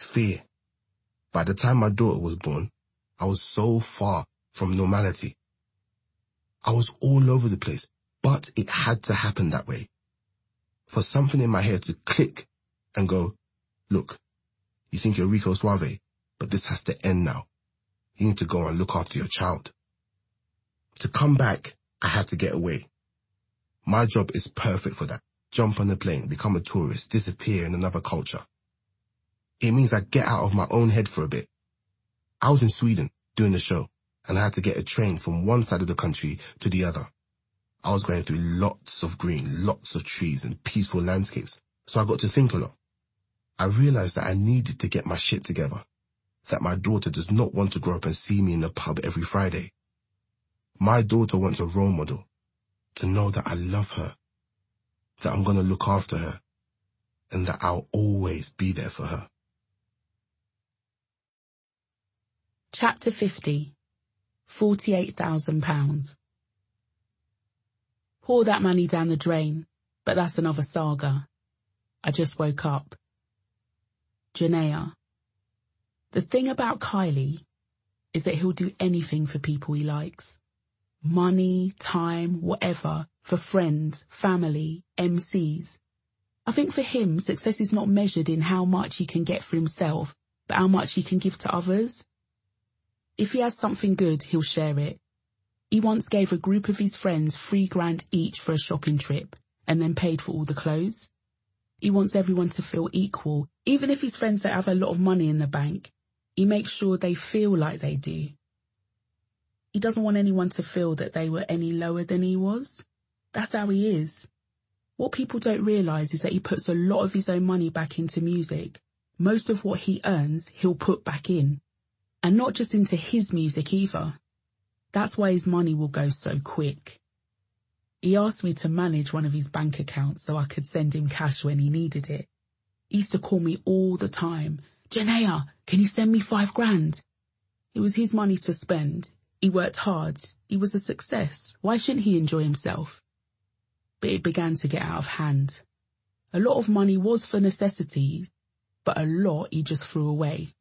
fear. By the time my daughter was born, I was so far from normality. I was all over the place, but it had to happen that way. For something in my head to click and go, look, you think you're Rico Suave, but this has to end now. You need to go and look after your child. To come back, I had to get away. My job is perfect for that. Jump on a plane, become a tourist, disappear in another culture. It means I get out of my own head for a bit. I was in Sweden doing the show, and I had to get a train from one side of the country to the other. I was going through lots of green, lots of trees and peaceful landscapes, so I got to think a lot. I realized that I needed to get my shit together, that my daughter does not want to grow up and see me in the pub every Friday. My daughter wants a role model, to know that I love her, that I'm going to look after her, and that I'll always be there for her. Chapter 50. £48,000. Pour that money down the drain, but that's another saga. I just woke up. Janaea. The thing about Kylie is that he'll do anything for people he likes. Money, time, whatever, for friends, family, MCs. I think for him, success is not measured in how much he can get for himself, but how much he can give to others. If he has something good, he'll share it. He once gave a group of his friends £3,000 each for a shopping trip, and then paid for all the clothes. He wants everyone to feel equal, even if his friends don't have a lot of money in the bank. He makes sure they feel like they do. He doesn't want anyone to feel that they were any lower than he was. That's how he is. What people don't realise is that he puts a lot of his own money back into music. Most of what he earns, he'll put back in. And not just into his music either. That's why his money will go so quick. He asked me to manage one of his bank accounts so I could send him cash when he needed it. He used to call me all the time. Janaea, can you send me £5,000? It was his money to spend. He worked hard. He was a success. Why shouldn't he enjoy himself? But it began to get out of hand. A lot of money was for necessity, but a lot he just threw away.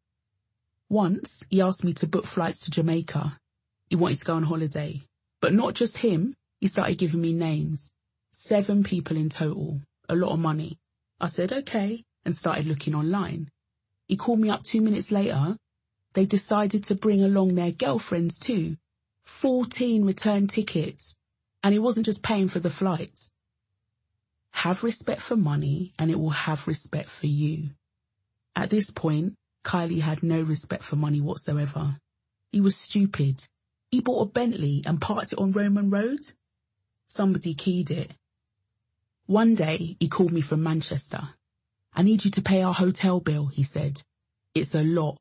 Once, he asked me to book flights to Jamaica. He wanted to go on holiday. But not just him, he started giving me names. 7 people in total. A lot of money. I said, okay, and started looking online. He called me up 2 minutes later. They decided to bring along their girlfriends too. 14 return tickets. And he wasn't just paying for the flights. Have respect for money and it will have respect for you. At this point, Kylie had no respect for money whatsoever. He was stupid. He bought a Bentley and parked it on Roman Road. Somebody keyed it. One day, he called me from Manchester. I need you to pay our hotel bill, he said. It's a lot.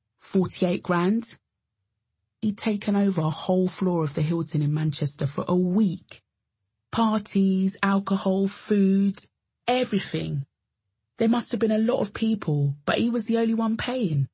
48 grand. He'd taken over a whole floor of the Hilton in Manchester for a week. Parties, alcohol, food, everything. There must have been a lot of people, but he was the only one paying.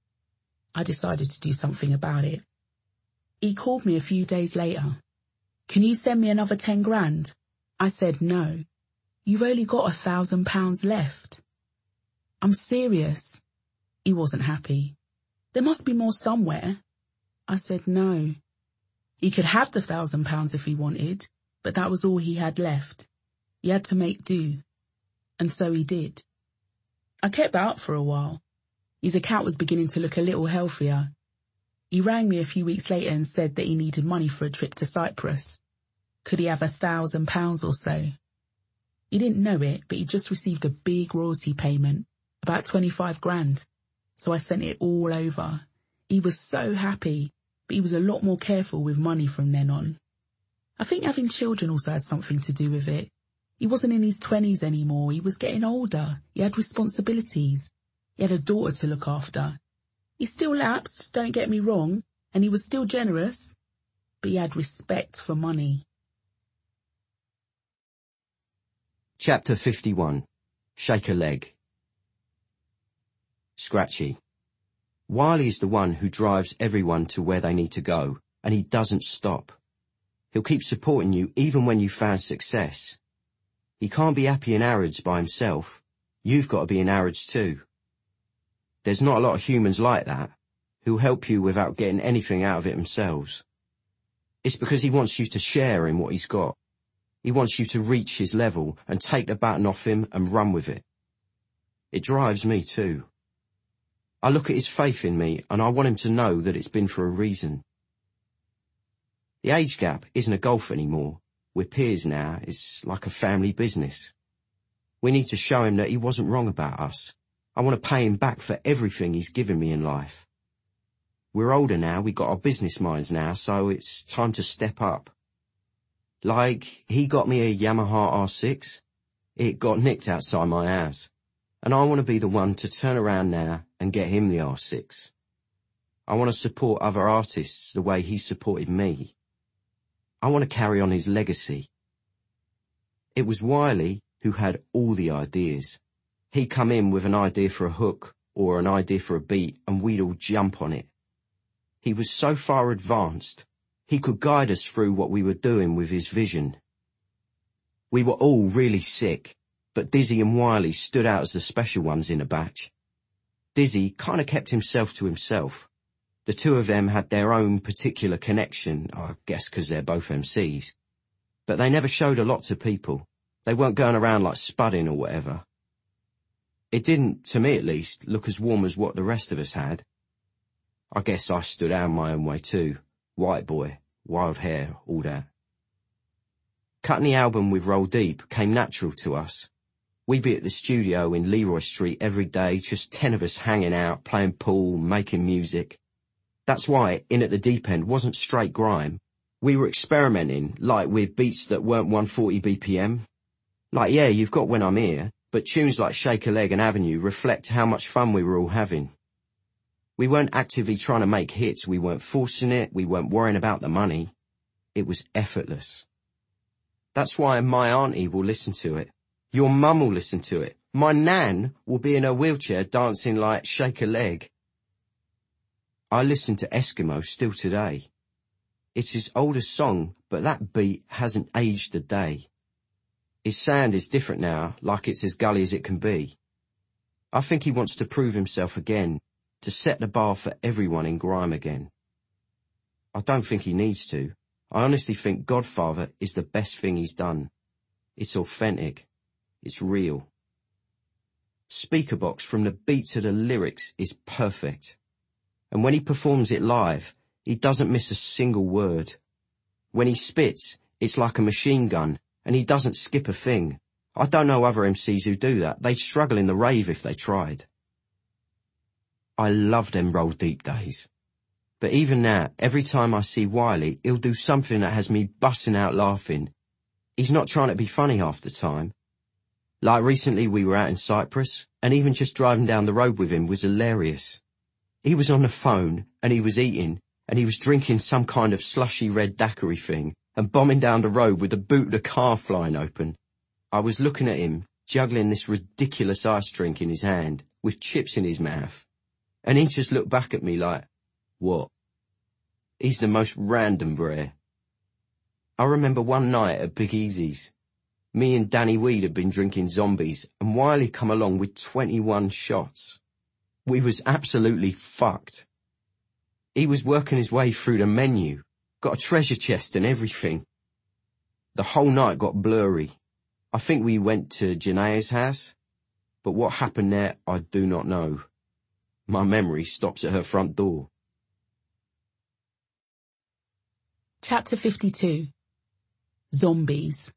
I decided to do something about it. He called me a few days later. Can you send me another 10 grand? I said no. You've only got £1,000 left. I'm serious. He wasn't happy. There must be more somewhere. I said no. He could have the £1,000 if he wanted, but that was all he had left. He had to make do. And so he did. I kept that up for a while. His account was beginning to look a little healthier. He rang me a few weeks later and said that he needed money for a trip to Cyprus. Could he have £1,000 or so? He didn't know it, but he just received a big royalty payment, about 25 grand. So I sent it all over. He was so happy, but he was a lot more careful with money from then on. I think having children also had something to do with it. He wasn't in his 20s anymore. He was getting older. He had responsibilities. He had a daughter to look after. He still lapsed, don't get me wrong, and he was still generous, but he had respect for money. Chapter 51. Shake a leg. Scratchy. Wiley's the one who drives everyone to where they need to go, and he doesn't stop. He'll keep supporting you even when you've found success. He can't be happy in Harrods by himself. You've got to be in Harrods too. There's not a lot of humans like that, who'll help you without getting anything out of it themselves. It's because he wants you to share in what he's got. He wants you to reach his level and take the baton off him and run with it. It drives me too. I look at his faith in me and I want him to know that it's been for a reason. The age gap isn't a gulf anymore. We're peers now. It's like a family business. We need to show him that he wasn't wrong about us. I want to pay him back for everything he's given me in life. We're older now, we got our business minds now, so it's time to step up. Like, he got me a Yamaha R6. It got nicked outside my house. And I want to be the one to turn around now and get him the R6. I want to support other artists the way he supported me. I want to carry on his legacy. It was Wiley who had all the ideas. He'd come in with an idea for a hook or an idea for a beat and we'd all jump on it. He was so far advanced, he could guide us through what we were doing with his vision. We were all really sick, but Dizzy and Wiley stood out as the special ones in the batch. Dizzy kind of kept himself to himself. The two of them had their own particular connection, I guess because they're both MCs. But they never showed a lot to people. They weren't going around like spudding or whatever. It didn't, to me at least, look as warm as what the rest of us had. I guess I stood out my own way too. White boy, wild hair, all that. Cutting the album with Roll Deep came natural to us. We'd be at the studio in Leroy Street every day, just 10 of us hanging out, playing pool, making music. That's why In at the Deep End wasn't straight grime. We were experimenting, like with beats that weren't 140 BPM. Like, yeah, you've got When I'm Here, but tunes like Shake a Leg and Avenue reflect how much fun we were all having. We weren't actively trying to make hits, we weren't forcing it, we weren't worrying about the money. It was effortless. That's why my auntie will listen to it. Your mum will listen to it. My nan will be in her wheelchair dancing like Shake a Leg. I listen to Eskimo still today. It's his oldest song, but that beat hasn't aged a day. His sound is different now, like it's as gully as it can be. I think he wants to prove himself again, to set the bar for everyone in grime again. I don't think he needs to. I honestly think Godfather is the best thing he's done. It's authentic. It's real. Speakerbox from the beat to the lyrics is perfect. And when he performs it live, he doesn't miss a single word. When he spits, it's like a machine gun, and he doesn't skip a thing. I don't know other MCs who do that. They'd struggle in the rave if they tried. I love them Roll Deep days. But even now, every time I see Wiley, he'll do something that has me busting out laughing. He's not trying to be funny half the time. Like recently we were out in Cyprus, and even just driving down the road with him was hilarious. He was on the phone, and he was eating, and he was drinking some kind of slushy red daiquiri thing, and bombing down the road with the boot of the car flying open. I was looking at him, juggling this ridiculous ice drink in his hand, with chips in his mouth. And he just looked back at me like, what? He's the most random brer. I remember one night at Big Easy's. Me and Danny Weed had been drinking Zombies, and Wiley come along with 21 shots. We was absolutely fucked. He was working his way through the menu, got a treasure chest and everything. The whole night got blurry. I think we went to Janae's house, but what happened there I do not know. My memory stops at her front door. Chapter 52. Zombies.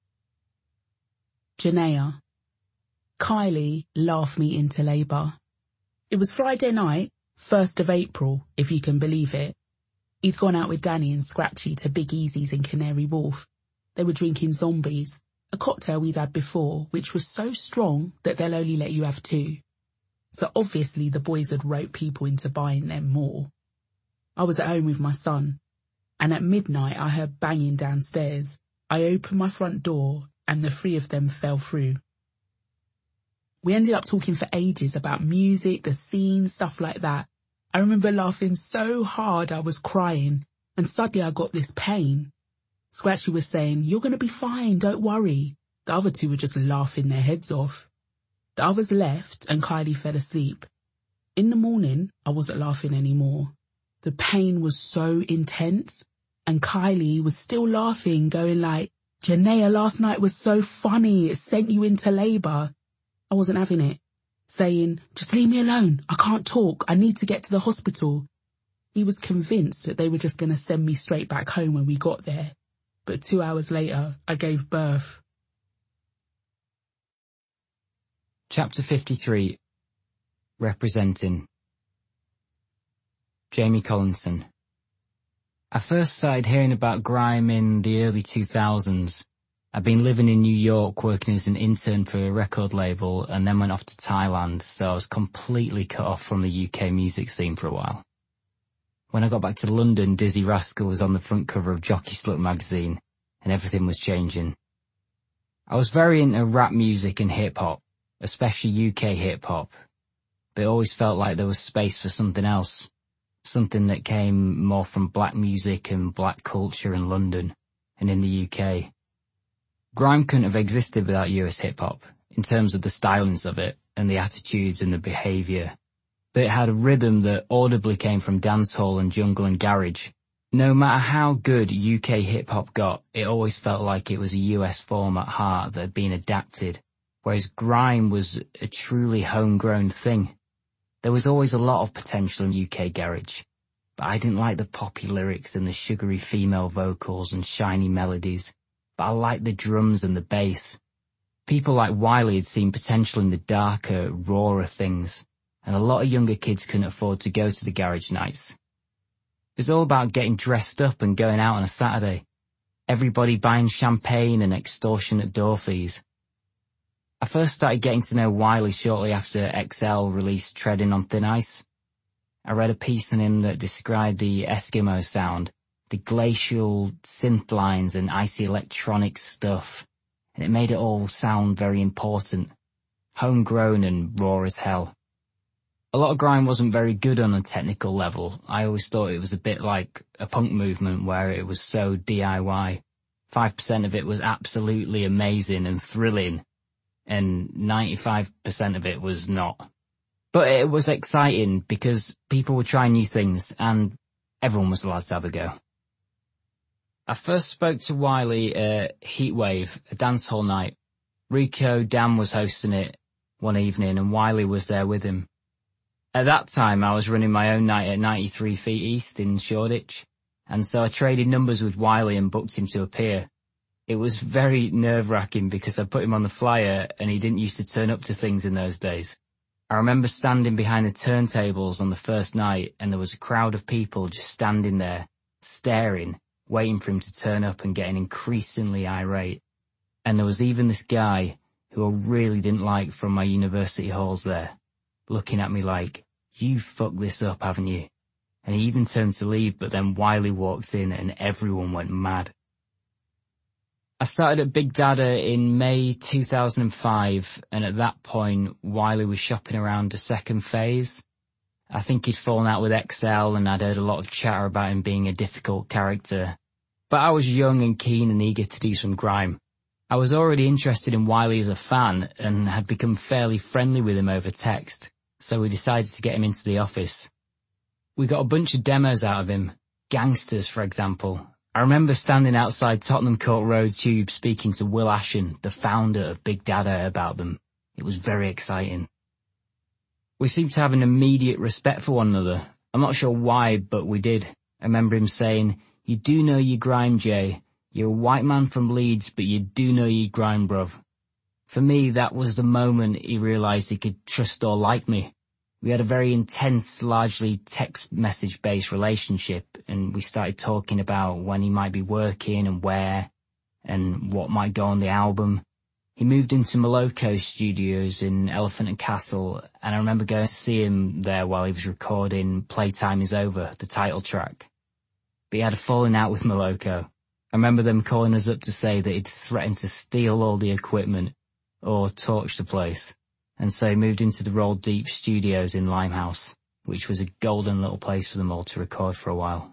Janaea. Kylie laughed me into labour. It was Friday night, 1st of April, if you can believe it. He'd gone out with Danny and Scratchy to Big Easy's in Canary Wharf. They were drinking Zombies, a cocktail we'd had before, which was so strong that they'll only let you have 2. So obviously the boys had roped people into buying them more. I was at home with my son, and at midnight I heard banging downstairs. I opened my front door, and the 3 of them fell through. We ended up talking for ages about music, the scene, stuff like that. I remember laughing so hard I was crying, and suddenly I got this pain. Scratchy was saying, "You're going to be fine, don't worry." The other 2 were just laughing their heads off. The others left and Kylie fell asleep. In the morning, I wasn't laughing anymore. The pain was so intense, and Kylie was still laughing, going like, Janaea, last night was so funny, it sent you into labour. I wasn't having it, saying, just leave me alone, I can't talk, I need to get to the hospital. He was convinced that they were just going to send me straight back home when we got there. But 2 hours later, I gave birth. Chapter 53. Representing. Jamie Collinson. I first started hearing about grime in the early 2000s. I'd been living in New York working as an intern for a record label and then went off to Thailand, so I was completely cut off from the UK music scene for a while. When I got back to London, Dizzy Rascal was on the front cover of Jockey Slut magazine, and everything was changing. I was very into rap music and hip-hop, especially UK hip-hop, but it always felt like there was space for something else, something that came more from black music and black culture in London and in the UK. Grime couldn't have existed without US hip-hop, in terms of the stylings of it and the attitudes and the behaviour, but it had a rhythm that audibly came from dancehall and jungle and garage. No matter how good UK hip-hop got, it always felt like it was a US form at heart that had been adapted, whereas grime was a truly homegrown thing. There was always a lot of potential in UK garage, but I didn't like the poppy lyrics and the sugary female vocals and shiny melodies, but I liked the drums and the bass. People like Wiley had seen potential in the darker, rawer things, and a lot of younger kids couldn't afford to go to the garage nights. It was all about getting dressed up and going out on a Saturday. Everybody buying champagne and extortionate door fees. I first started getting to know Wiley shortly after XL released Treading on Thin Ice. I read a piece on him that described the Eskimo sound, the glacial synth lines and icy electronic stuff, and it made it all sound very important, homegrown and raw as hell. A lot of grime wasn't very good on a technical level. I always thought it was a bit like a punk movement where it was so DIY. 5% of it was absolutely amazing and thrilling, and 95% of it was not. But it was exciting because people were trying new things and everyone was allowed to have a go. I first spoke to Wiley at Heatwave, a dancehall night. Rico Dam was hosting it one evening and Wiley was there with him. At that time I was running my own night at 93 Feet East in Shoreditch, and so I traded numbers with Wiley and booked him to appear. It was very nerve-wracking because I put him on the flyer and he didn't used to turn up to things in those days. I remember standing behind the turntables on the first night and there was a crowd of people just standing there, staring, waiting for him to turn up and getting increasingly irate. And there was even this guy who I really didn't like from my university halls there, looking at me like, you fucked this up, haven't you? And he even turned to leave, but then Wiley walked in and everyone went mad. I started at Big Dada in May 2005, and at that point, Wiley was shopping around a second phase. I think he'd fallen out with XL, and I'd heard a lot of chatter about him being a difficult character. But I was young and keen and eager to do some grime. I was already interested in Wiley as a fan, and had become fairly friendly with him over text, so we decided to get him into the office. We got a bunch of demos out of him, Gangsters for example. I remember standing outside Tottenham Court Road Tube speaking to Will Ashen, the founder of Big Dada, about them. It was very exciting. We seemed to have an immediate respect for one another. I'm not sure why, but we did. I remember him saying, you do know you grime, Jay. You're a white man from Leeds, but you do know you grime, bruv. For me, that was the moment he realised he could trust or like me. We had a very intense, largely text message-based relationship, and we started talking about when he might be working and where, and what might go on the album. He moved into Moloko Studios in Elephant and Castle, and I remember going to see him there while he was recording Playtime Is Over, the title track. But he had a falling out with Moloko. I remember them calling us up to say that he'd threatened to steal all the equipment, or torch the place. And so he moved into the Roll Deep Studios in Limehouse, which was a golden little place for them all to record for a while.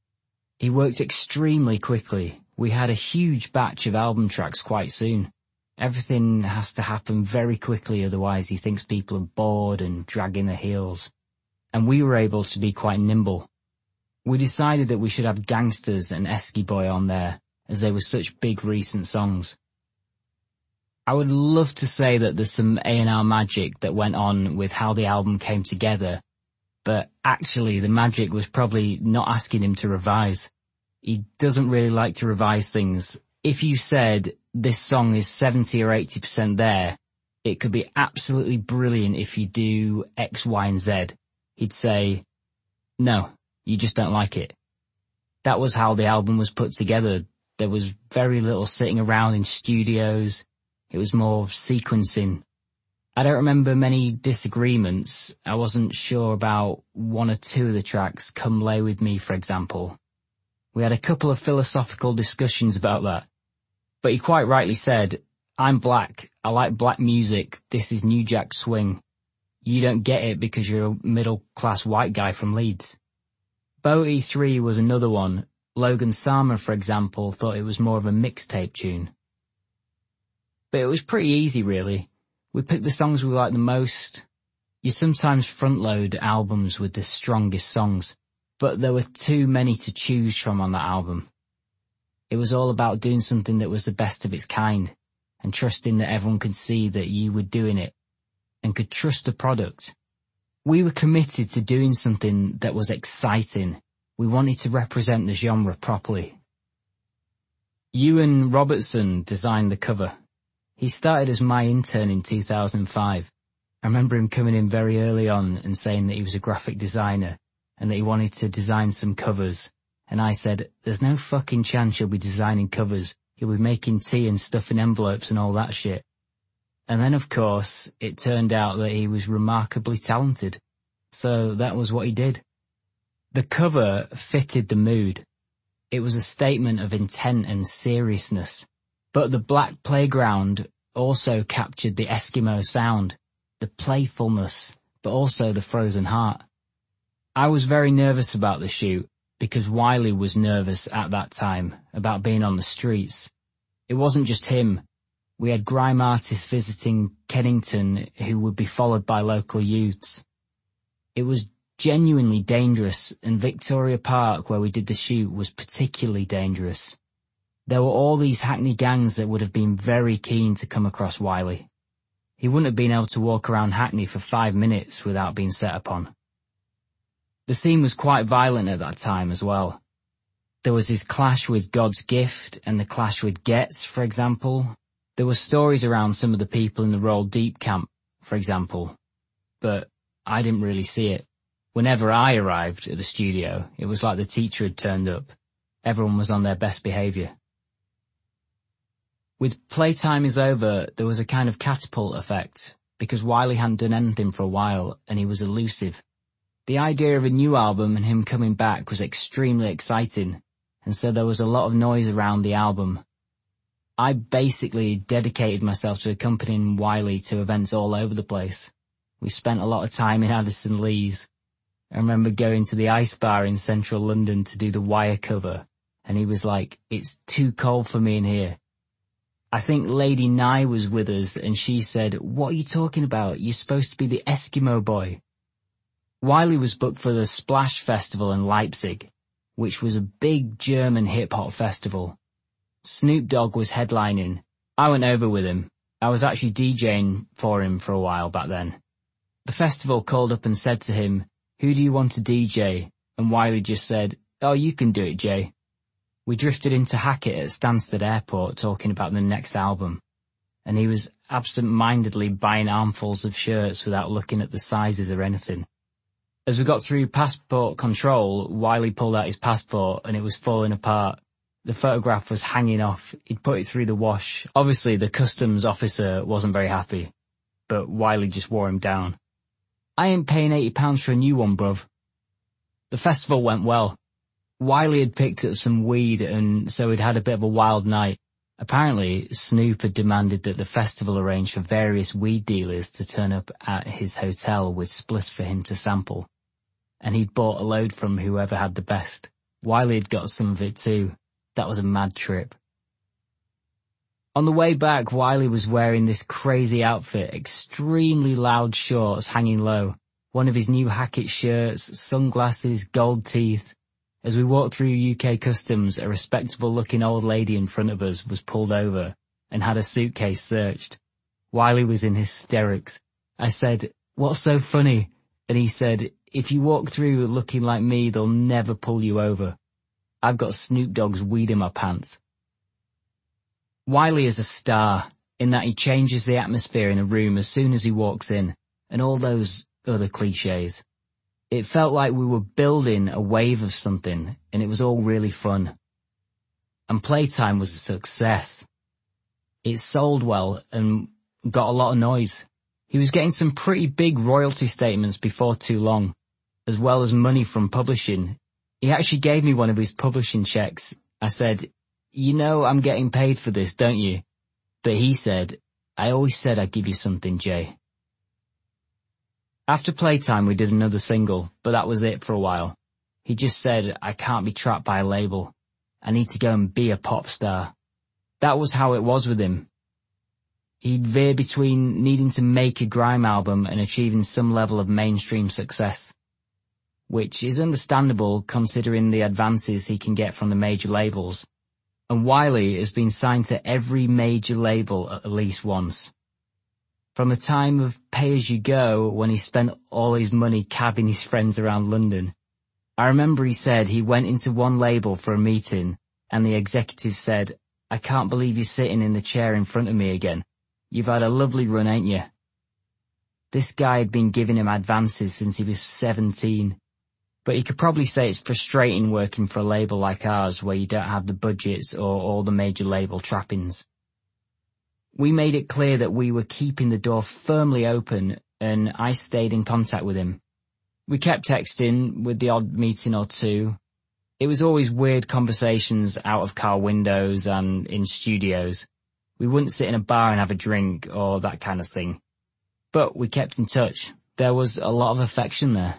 He worked extremely quickly. We had a huge batch of album tracks quite soon. Everything has to happen very quickly, otherwise he thinks people are bored and dragging their heels. And we were able to be quite nimble. We decided that we should have Gangsters and Esky Boy on there, as they were such big recent songs. I would love to say that there's some A&R magic that went on with how the album came together, but actually the magic was probably not asking him to revise. He doesn't really like to revise things. If you said, this song is 70 or 80% there, it could be absolutely brilliant if you do X, Y, and Z. He'd say, no, you just don't like it. That was how the album was put together. There was very little sitting around in studios. It was more sequencing. I don't remember many disagreements. I wasn't sure about one or two of the tracks, Come Lay With Me, for example. We had a couple of philosophical discussions about that. But he quite rightly said, I'm black, I like black music, this is New Jack Swing. You don't get it because you're a middle-class white guy from Leeds. Bowie 3 was another one. Logan Sama, for example, thought it was more of a mixtape tune. But it was pretty easy, really. We picked the songs we liked the most. You sometimes front-load albums with the strongest songs, but there were too many to choose from on that album. It was all about doing something that was the best of its kind, and trusting that everyone could see that you were doing it, and could trust the product. We were committed to doing something that was exciting. We wanted to represent the genre properly. Ewan Robertson designed the cover. He started as my intern in 2005. I remember him coming in very early on and saying that he was a graphic designer and that he wanted to design some covers. And I said, there's no fucking chance you'll be designing covers. You'll be making tea and stuffing envelopes and all that shit. And then, of course, it turned out that he was remarkably talented. So that was what he did. The cover fitted the mood. It was a statement of intent and seriousness. But the black playground also captured the Eskimo sound, the playfulness, but also the frozen heart. I was very nervous about the shoot because Wiley was nervous at that time about being on the streets. It wasn't just him. We had grime artists visiting Kennington who would be followed by local youths. It was genuinely dangerous, and Victoria Park, where we did the shoot, was particularly dangerous. There were all these Hackney gangs that would have been very keen to come across Wiley. He wouldn't have been able to walk around Hackney for 5 minutes without being set upon. The scene was quite violent at that time as well. There was his clash with God's Gift and the clash with Getz, for example. There were stories around some of the people in the Roll Deep camp, for example. But I didn't really see it. Whenever I arrived at the studio, it was like the teacher had turned up. Everyone was on their best behaviour. With Playtime Is Over, there was a kind of catapult effect, because Wiley hadn't done anything for a while, and he was elusive. The idea of a new album and him coming back was extremely exciting, and so there was a lot of noise around the album. I basically dedicated myself to accompanying Wiley to events all over the place. We spent a lot of time in Addison Lees. I remember going to the Ice Bar in central London to do the Wire cover, and he was like, it's too cold for me in here. I think Lady Nye was with us, and she said, what are you talking about? You're supposed to be the Eskimo boy. Wiley was booked for the Splash Festival in Leipzig, which was a big German hip-hop festival. Snoop Dogg was headlining. I went over with him. I was actually DJing for him for a while back then. The festival called up and said to him, who do you want to DJ? And Wiley just said, oh, you can do it, Jay. We drifted into Hackett at Stansted Airport talking about the next album, and he was absent-mindedly buying armfuls of shirts without looking at the sizes or anything. As we got through passport control, Wiley pulled out his passport and it was falling apart. The photograph was hanging off. He'd put it through the wash. Obviously, the customs officer wasn't very happy, but Wiley just wore him down. I ain't paying £80 for a new one, bruv. The festival went well. Wiley had picked up some weed, and so he'd had a bit of a wild night. Apparently, Snoop had demanded that the festival arrange for various weed dealers to turn up at his hotel with spliffs for him to sample. And he'd bought a load from whoever had the best. Wiley had got some of it too. That was a mad trip. On the way back, Wiley was wearing this crazy outfit, extremely loud shorts hanging low, one of his new Hackett shirts, sunglasses, gold teeth. As we walked through UK customs, a respectable-looking old lady in front of us was pulled over and had a suitcase searched. Wiley was in hysterics. I said, "What's so funny?" And he said, "If you walk through looking like me, they'll never pull you over. I've got Snoop Dogg's weed in my pants." Wiley is a star, in that he changes the atmosphere in a room as soon as he walks in, and all those other cliches. It felt like we were building a wave of something, and it was all really fun. And Playtime was a success. It sold well and got a lot of noise. He was getting some pretty big royalty statements before too long, as well as money from publishing. He actually gave me one of his publishing checks. I said, "You know I'm getting paid for this, don't you?" But he said, "I always said I'd give you something, Jay." After Playtime we did another single, but that was it for a while. He just said, "I can't be trapped by a label. I need to go and be a pop star." That was how it was with him. He'd veer between needing to make a grime album and achieving some level of mainstream success, which is understandable considering the advances he can get from the major labels. And Wiley has been signed to every major label at least once. From the time of Pay As You Go, when he spent all his money cabbing his friends around London. I remember he said he went into one label for a meeting, and the executive said, "I can't believe you're sitting in the chair in front of me again. You've had a lovely run, ain't you?" This guy had been giving him advances since he was 17. But you could probably say it's frustrating working for a label like ours where you don't have the budgets or all the major label trappings. We made it clear that we were keeping the door firmly open, and I stayed in contact with him. We kept texting with the odd meeting or two. It was always weird conversations out of car windows and in studios. We wouldn't sit in a bar and have a drink or that kind of thing. But we kept in touch. There was a lot of affection there.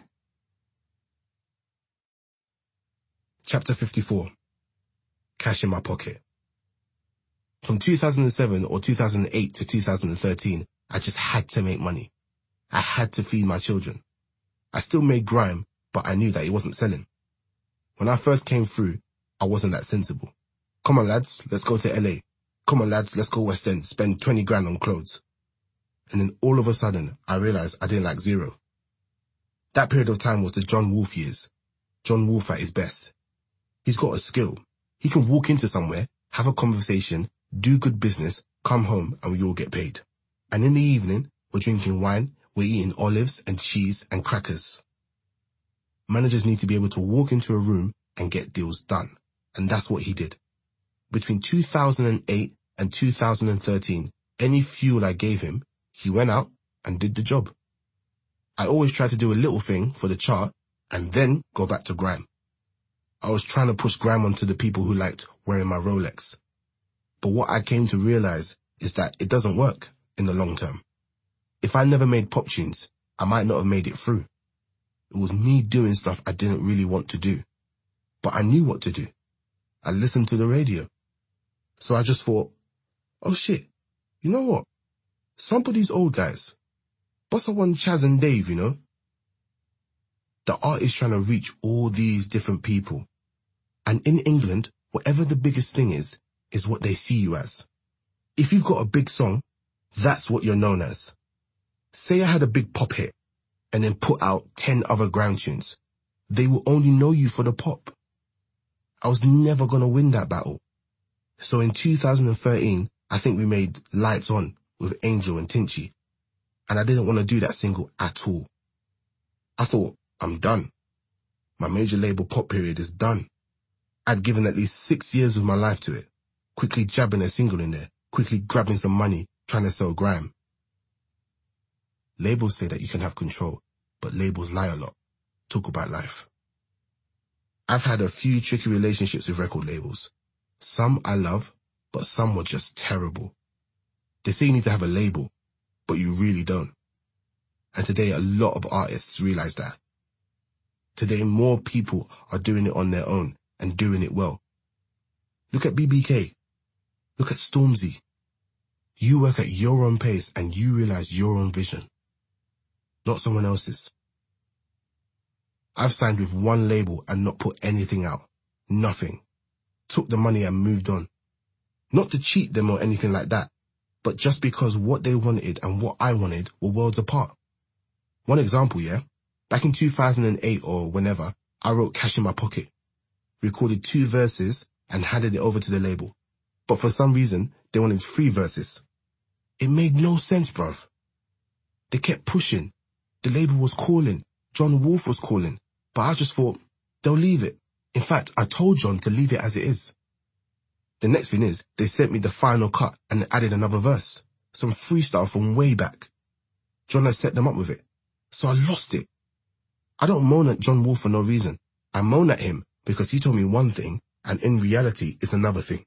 Chapter 54. Cash in my pocket. From 2007 or 2008 to 2013, I just had to make money. I had to feed my children. I still made grime, but I knew that it wasn't selling. When I first came through, I wasn't that sensible. "Come on lads, let's go to LA. Come on lads, let's go West End, spend 20 grand on clothes." And then all of a sudden, I realized I didn't like zero. That period of time was the John Wolfe years. John Wolfe at his best. He's got a skill. He can walk into somewhere, have a conversation, do good business, come home, and we all get paid. And in the evening, we're drinking wine, we're eating olives and cheese and crackers. Managers need to be able to walk into a room and get deals done. And that's what he did. Between 2008 and 2013, any fuel I gave him, he went out and did the job. I always tried to do a little thing for the chart and then go back to grime. I was trying to push grime onto the people who liked wearing my Rolex. But what I came to realize is that it doesn't work in the long term. If I never made pop tunes, I might not have made it through. It was me doing stuff I didn't really want to do. But I knew what to do. I listened to the radio. So I just thought, oh shit, you know what? Sample these old guys. Bossa One, Chaz and Dave, you know? The art is trying to reach all these different people. And in England, whatever the biggest thing is what they see you as. If you've got a big song, that's what you're known as. Say I had a big pop hit and then put out 10 other grime tunes. They will only know you for the pop. I was never going to win that battle. So in 2013, I think we made Lights On with Angel and Tinchy. And I didn't want to do that single at all. I thought, I'm done. My major label pop period is done. I'd given at least 6 years of my life to it. Quickly jabbing a single in there, quickly grabbing some money, trying to sell grime. Labels say that you can have control, but labels lie a lot. Talk about life. I've had a few tricky relationships with record labels. Some I love, but some were just terrible. They say you need to have a label, but you really don't. And today a lot of artists realize that. Today more people are doing it on their own and doing it well. Look at BBK. Look at Stormzy. You work at your own pace and you realize your own vision, not someone else's. I've signed with one label and not put anything out. Nothing. Took the money and moved on. Not to cheat them or anything like that, but just because what they wanted and what I wanted were worlds apart. One example, yeah? Back in 2008 or whenever, I wrote Cash in My Pocket, recorded 2 verses and handed it over to the label. But for some reason, they wanted 3 verses. It made no sense, bruv. They kept pushing. The label was calling. John Wolf was calling. But I just thought, they'll leave it. In fact, I told John to leave it as it is. The next thing is, they sent me the final cut and added another verse. Some freestyle from way back. John had set them up with it. So I lost it. I don't moan at John Wolf for no reason. I moan at him because he told me one thing and in reality it's another thing.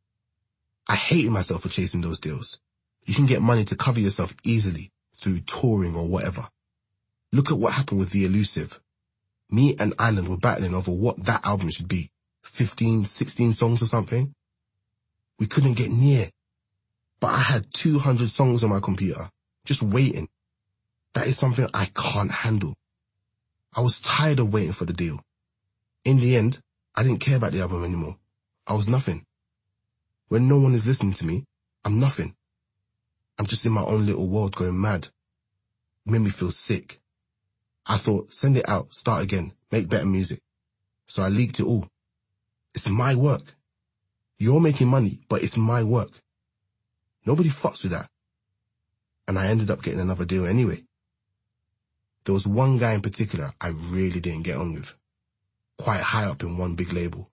I hated myself for chasing those deals. You can get money to cover yourself easily through touring or whatever. Look at what happened with The Elusive. Me and Island were battling over what that album should be. 15, 16 songs or something. We couldn't get near. But I had 200 songs on my computer, just waiting. That is something I can't handle. I was tired of waiting for the deal. In the end, I didn't care about the album anymore. I was nothing. When no one is listening to me, I'm nothing. I'm just in my own little world going mad. It made me feel sick. I thought, send it out, start again, make better music. So I leaked it all. It's my work. You're making money, but it's my work. Nobody fucks with that. And I ended up getting another deal anyway. There was one guy in particular I really didn't get on with. Quite high up in one big label.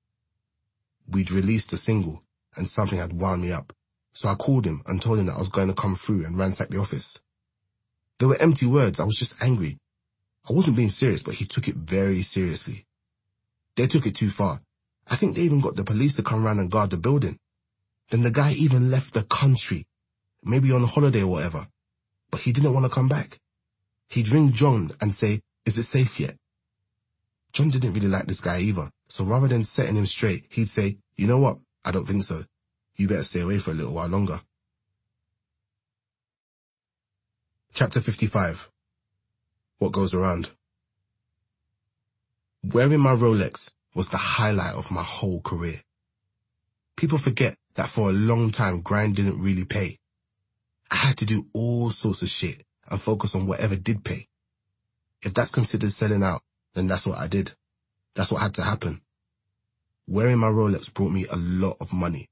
We'd released a single and something had wound me up. So I called him and told him that I was going to come through and ransack the office. There were empty words, I was just angry. I wasn't being serious, but he took it very seriously. They took it too far. I think they even got the police to come round and guard the building. Then the guy even left the country, maybe on holiday or whatever. But he didn't want to come back. He'd ring John and say, is it safe yet? John didn't really like this guy either, so rather than setting him straight, he'd say, you know what, I don't think so. You better stay away for a little while longer. Chapter 55. What goes around. Wearing my Rolex was the highlight of my whole career. People forget that for a long time grind didn't really pay. I had to do all sorts of shit and focus on whatever did pay. If that's considered selling out, then that's what I did. That's what had to happen. Wearing my Rolex brought me a lot of money.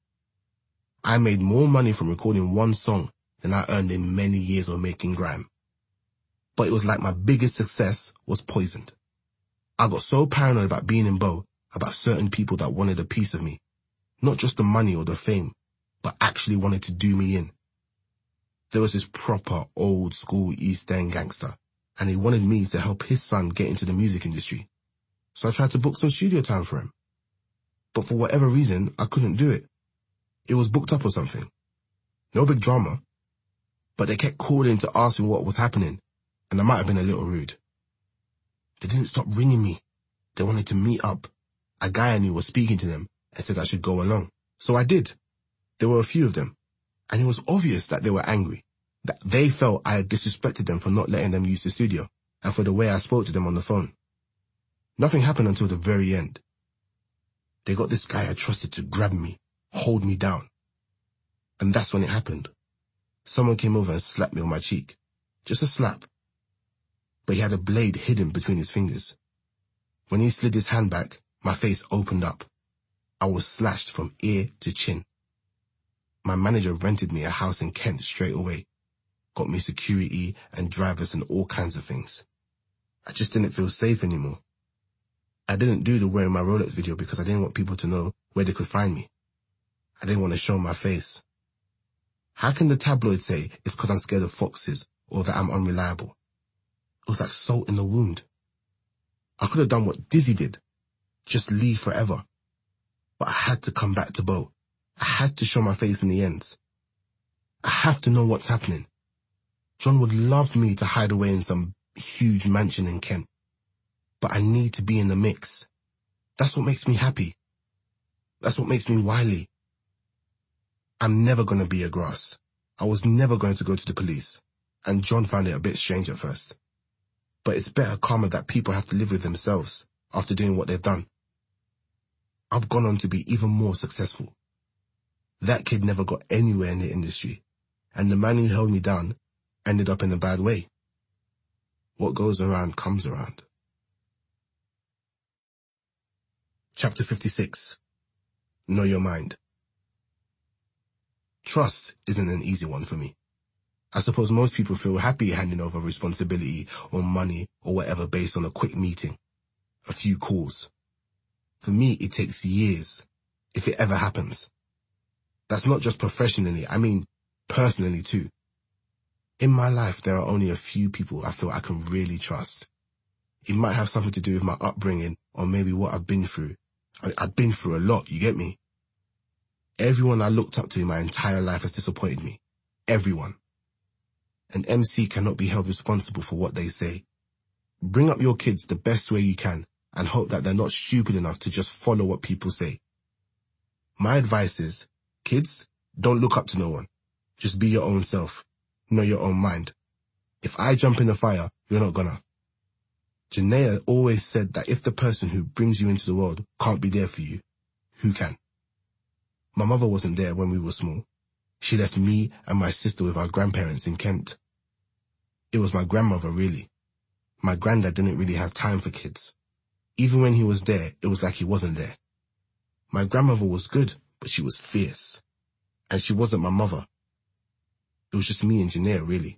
I made more money from recording one song than I earned in many years of making grime. But it was like my biggest success was poisoned. I got so paranoid about being in Bow, about certain people that wanted a piece of me. Not just the money or the fame, but actually wanted to do me in. There was this proper old school East End gangster, and he wanted me to help his son get into the music industry. So I tried to book some studio time for him. But for whatever reason, I couldn't do it. It was booked up or something. No big drama. But they kept calling to ask me what was happening, and I might have been a little rude. They didn't stop ringing me. They wanted to meet up. A guy I knew was speaking to them and said I should go along. So I did. There were a few of them. And it was obvious that they were angry, that they felt I had disrespected them for not letting them use the studio, and for the way I spoke to them on the phone. Nothing happened until the very end. They got this guy I trusted to grab me, hold me down. And that's when it happened. Someone came over and slapped me on my cheek. Just a slap. But he had a blade hidden between his fingers. When he slid his hand back, my face opened up. I was slashed from ear to chin. My manager rented me a house in Kent straight away. Got me security and drivers and all kinds of things. I just didn't feel safe anymore. I didn't do the wearing my Rolex video because I didn't want people to know where they could find me. I didn't want to show my face. How can the tabloids say it's because I'm scared of foxes or that I'm unreliable? It was like salt in the wound. I could have done what Dizzy did. Just leave forever. But I had to come back to Bow. I had to show my face in the ends. I have to know what's happening. John would love me to hide away in some huge mansion in Kent. But I need to be in the mix. That's what makes me happy. That's what makes me wily. I'm never gonna be a grass. I was never going to go to the police, and John found it a bit strange at first. But it's better karma that people have to live with themselves after doing what they've done. I've gone on to be even more successful. That kid never got anywhere in the industry, and the man who held me down ended up in a bad way. What goes around comes around. Chapter 56. Know your mind. Trust isn't an easy one for me. I suppose most people feel happy handing over responsibility or money or whatever based on a quick meeting, a few calls. For me, it takes years, if it ever happens. That's not just professionally, I mean personally too. In my life, there are only a few people I feel I can really trust. It might have something to do with my upbringing or maybe what I've been through. I've been through a lot, you get me? Everyone I looked up to in my entire life has disappointed me. Everyone. An MC cannot be held responsible for what they say. Bring up your kids the best way you can and hope that they're not stupid enough to just follow what people say. My advice is, kids, don't look up to no one. Just be your own self. Know your own mind. If I jump in the fire, you're not gonna. Janaea always said that if the person who brings you into the world can't be there for you, who can? My mother wasn't there when we were small. She left me and my sister with our grandparents in Kent. It was my grandmother, really. My granddad didn't really have time for kids. Even when he was there, it was like he wasn't there. My grandmother was good, but she was fierce. And she wasn't my mother. It was just me and Janaea, really.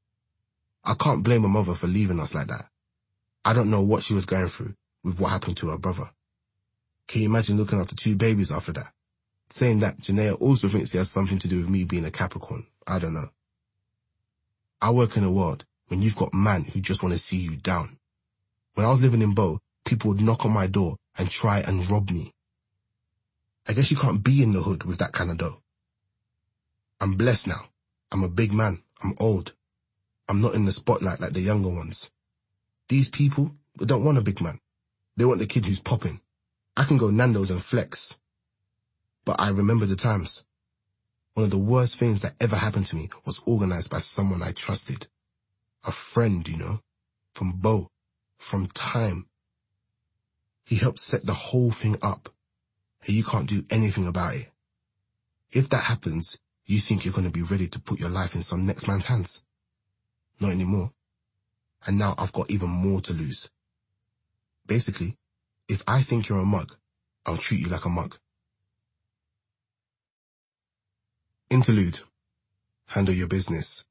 I can't blame my mother for leaving us like that. I don't know what she was going through with what happened to her brother. Can you imagine looking after 2 babies after that? Saying that, Janaea also thinks it has something to do with me being a Capricorn. I don't know. I work in a world when you've got men who just want to see you down. When I was living in Bow, people would knock on my door and try and rob me. I guess you can't be in the hood with that kind of dough. I'm blessed now. I'm a big man. I'm old. I'm not in the spotlight like the younger ones. These people, they don't want a big man. They want the kid who's popping. I can go Nando's and flex. But I remember the times. One of the worst things that ever happened to me was organized by someone I trusted. A friend, you know, from Bow, from Time. He helped set the whole thing up, and you can't do anything about it. If that happens, you think you're going to be ready to put your life in some next man's hands. Not anymore. And now I've got even more to lose. Basically, if I think you're a mug, I'll treat you like a mug. Interlude. Handle your business.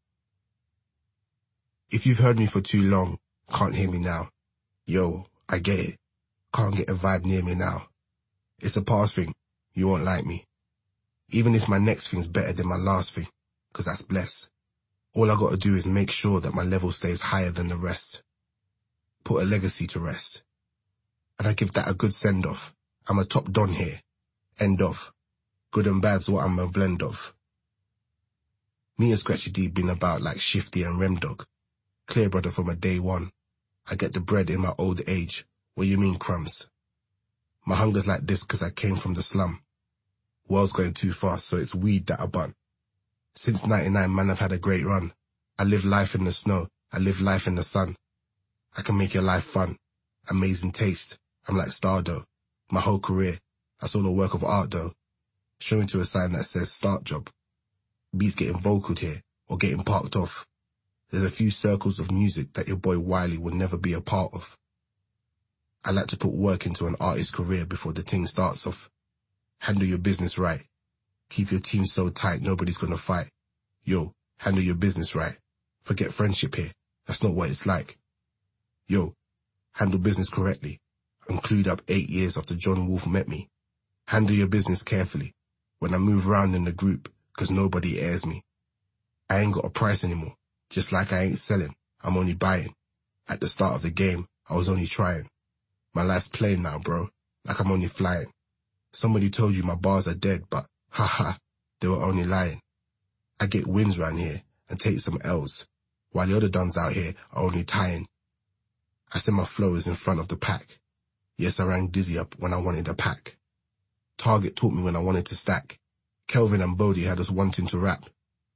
If you've heard me for too long, can't hear me now. Yo, I get it. Can't get a vibe near me now. It's a past thing. You won't like me. Even if my next thing's better than my last thing, 'cause that's blessed. All I gotta do is make sure that my level stays higher than the rest. Put a legacy to rest. And I give that a good send-off. I'm a top don here. End of. Good and bad's what I'm a blend of. Me and Scratchy D been about like Shifty and Remdog. Clear brother from a day one. I get the bread in my old age. What you mean crumbs? My hunger's like this 'cause I came from the slum. World's going too fast, so it's weed that I bun. Since 99, man, I've had a great run. I live life in the snow. I live life in the sun. I can make your life fun. Amazing taste. I'm like Stardo. My whole career, that's all a work of art though. Showing to a sign that says start job. Beats getting vocaled here, or getting parked off. There's a few circles of music that your boy Wiley will never be a part of. I like to put work into an artist's career before the thing starts off. Handle your business right. Keep your team so tight nobody's gonna fight. Yo, handle your business right. Forget friendship here. That's not what it's like. Yo, handle business correctly. I'm clued up 8 years after John Wolfe met me. Handle your business carefully. When I move around in the group, 'cause nobody airs me. I ain't got a price anymore. Just like I ain't selling. I'm only buying. At the start of the game, I was only trying. My life's plain now, bro. Like I'm only flying. Somebody told you my bars are dead, but haha, they were only lying. I get wins round here and take some L's, while the other dons out here are only tying. I said my flow is in front of the pack. Yes, I rang Dizzy up when I wanted a pack. Target taught me when I wanted to stack. Kelvin and Bodie had us wanting to rap.